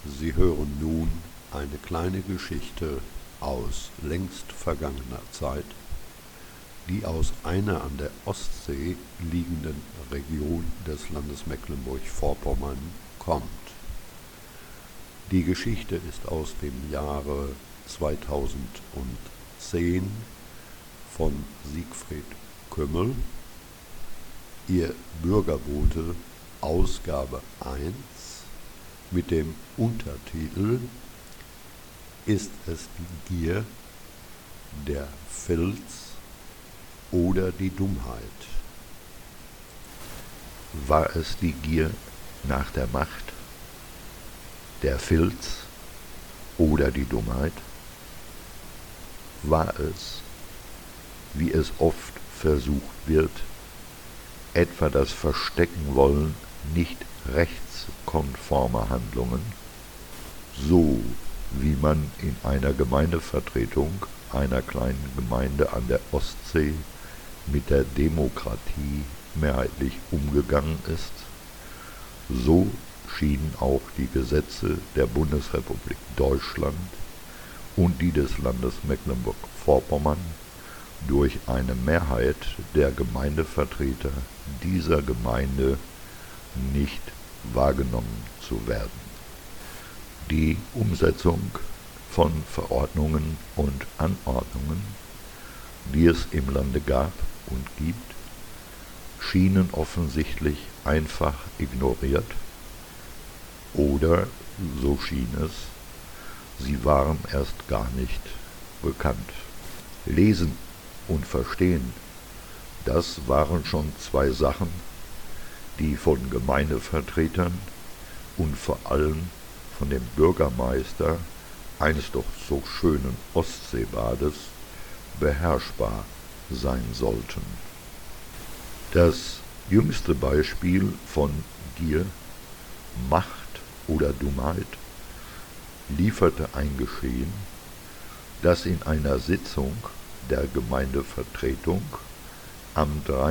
Sie hören nun eine kleine Geschichte aus längst vergangener Zeit, die aus einer an der Ostsee liegenden Region des Landes Mecklenburg-Vorpommern kommt. Die Geschichte ist aus dem Jahre 2010 von Siegfried Kümmel. Ihr Bürgerbote Ausgabe 1 mit dem Untertitel Ist es die Gier, der Filz oder die Dummheit? War es die Gier nach der Macht, der Filz oder die Dummheit? War es, wie es oft versucht wird, etwa das Verstecken wollen nicht rechtskonformer Handlungen, so wie man in einer Gemeindevertretung einer kleinen Gemeinde an der Ostsee mit der Demokratie mehrheitlich umgegangen ist, so schienen auch die Gesetze der Bundesrepublik Deutschland und die des Landes Mecklenburg-Vorpommern durch eine Mehrheit der Gemeindevertreter dieser Gemeinde nicht wahrgenommen zu werden. Die Umsetzung von Verordnungen und Anordnungen, die es im Lande gab und gibt, schienen offensichtlich einfach ignoriert, oder, so schien es, sie waren erst gar nicht bekannt. Lesen und verstehen, das waren schon zwei Sachen, die von Gemeindevertretern und vor allem von dem Bürgermeister eines doch so schönen Ostseebades beherrschbar sein sollten. Das jüngste Beispiel von Gier, Macht oder Dummheit lieferte ein Geschehen, das in einer Sitzung der Gemeindevertretung am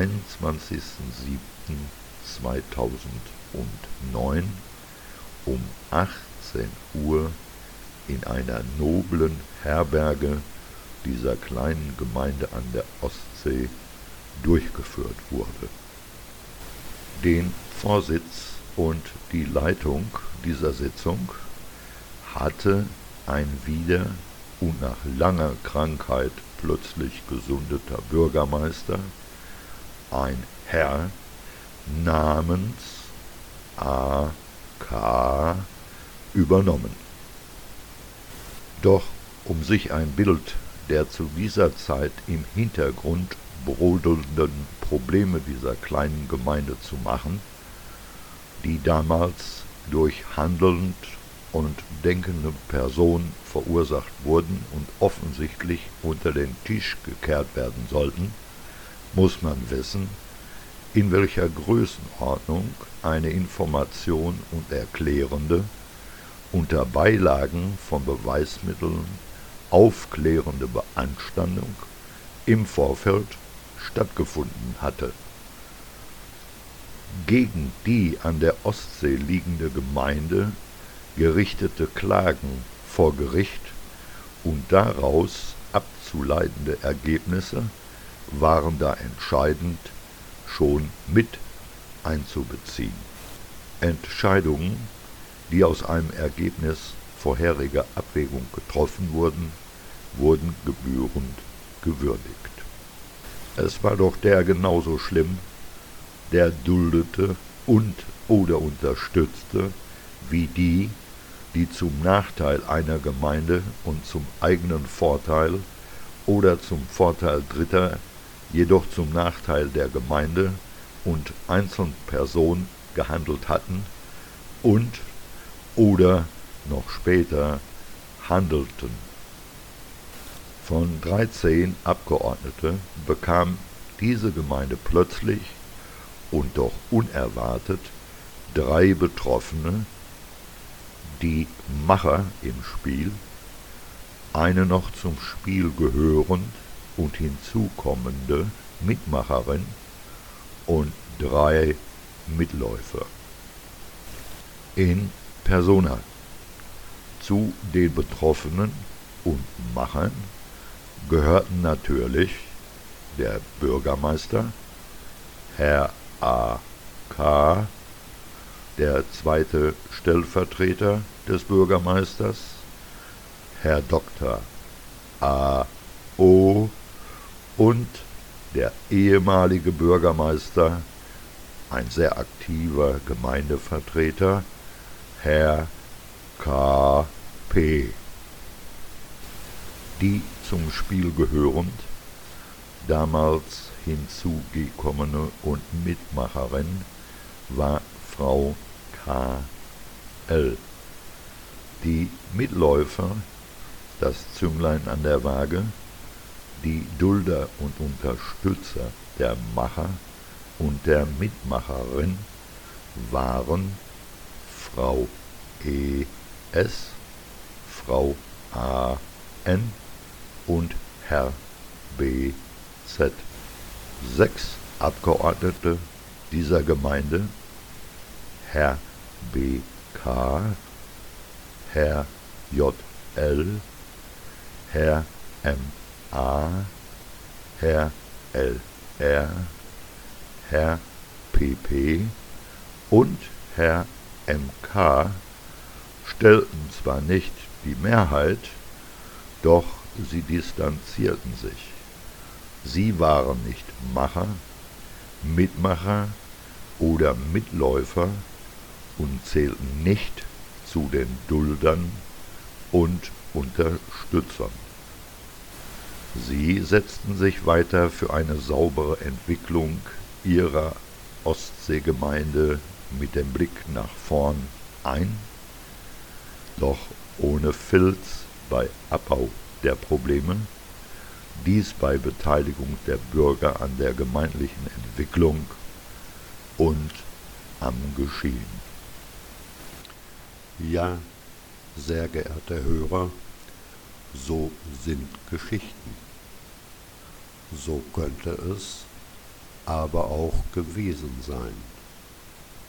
23.07.2009 um 18 Uhr in einer noblen Herberge dieser kleinen Gemeinde an der Ostsee durchgeführt wurde. Den Vorsitz und die Leitung dieser Sitzung hatte ein wieder und nach langer Krankheit plötzlich gesundeter Bürgermeister, ein Herr namens A.K. übernommen. Doch um sich ein Bild der zu dieser Zeit im Hintergrund brodelnden Probleme dieser kleinen Gemeinde zu machen, die damals durch handelnd und denkende Personen verursacht wurden und offensichtlich unter den Tisch gekehrt werden sollten, muss man wissen, in welcher Größenordnung eine Information und erklärende, unter Beilagen von Beweismitteln aufklärende Beanstandung im Vorfeld stattgefunden hatte. Gegen die an der Ostsee liegende Gemeinde gerichtete Klagen vor Gericht und daraus abzuleitende Ergebnisse waren da entscheidend schon mit einzubeziehen. Entscheidungen, die aus einem Ergebnis vorheriger Abwägung getroffen wurden, wurden gebührend gewürdigt. Es war doch der genauso schlimm, der duldete und oder unterstützte, wie die, die zum Nachteil einer Gemeinde und zum eigenen Vorteil oder zum Vorteil Dritter, jedoch zum Nachteil der Gemeinde und einzelnen Personen gehandelt hatten und oder noch später handelten. Von 13 Abgeordnete bekam diese Gemeinde plötzlich und doch unerwartet 3 Betroffene, die Macher im Spiel, eine noch zum Spiel gehörend und hinzukommende Mitmacherin und 3 Mitläufer. In persona Zu den Betroffenen und Machern gehörten natürlich der Bürgermeister, Herr A.K., der zweite Stellvertreter des Bürgermeisters, Herr Dr. A.O. und der ehemalige Bürgermeister, ein sehr aktiver Gemeindevertreter, Herr K.P. Die zum Spiel gehörend, damals hinzugekommene und Mitmacherin war Frau K.L. Die Mitläufer, das Zünglein an der Waage, die Dulder und Unterstützer der Macher und der Mitmacherin waren Frau E.S., Frau A.N. und Herr B.Z. 6 Abgeordnete dieser Gemeinde, Herr B.K., Herr J.L., Herr M.A., Herr L.R., Herr P.P. und Herr M.K. stellten zwar nicht die Mehrheit, doch sie distanzierten sich. Sie waren nicht Macher, Mitmacher oder Mitläufer und zählten nicht zu den Duldern und Unterstützern. Sie setzten sich weiter für eine saubere Entwicklung ihrer Ostseegemeinde mit dem Blick nach vorn ein, doch ohne Filz bei Abbau der Probleme, dies bei Beteiligung der Bürger an der gemeindlichen Entwicklung und am Geschehen. Ja, sehr geehrte Hörer, so sind Geschichten. So könnte es aber auch gewesen sein.